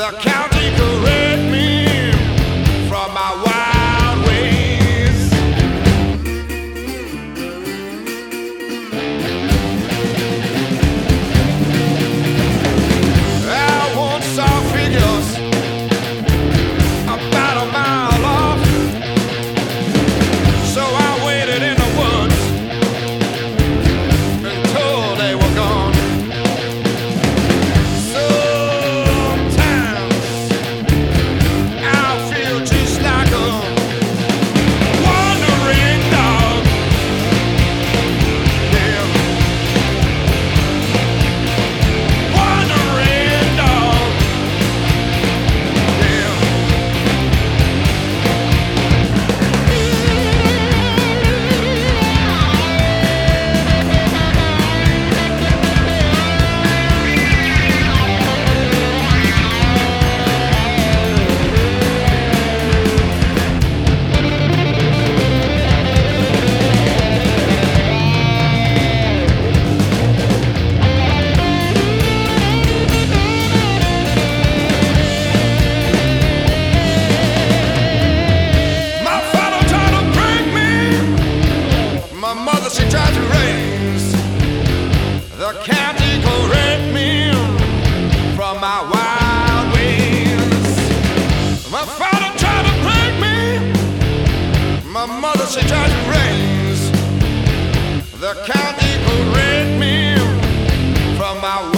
The county correct me from my wild ways. I once saw figures about a mile off, so I waited in the woods until they were gone. My mother, she tried to raise the county correct me from my wild ways. My father tried to break me. My mother, she tried to raise the county correct me from my wild ways.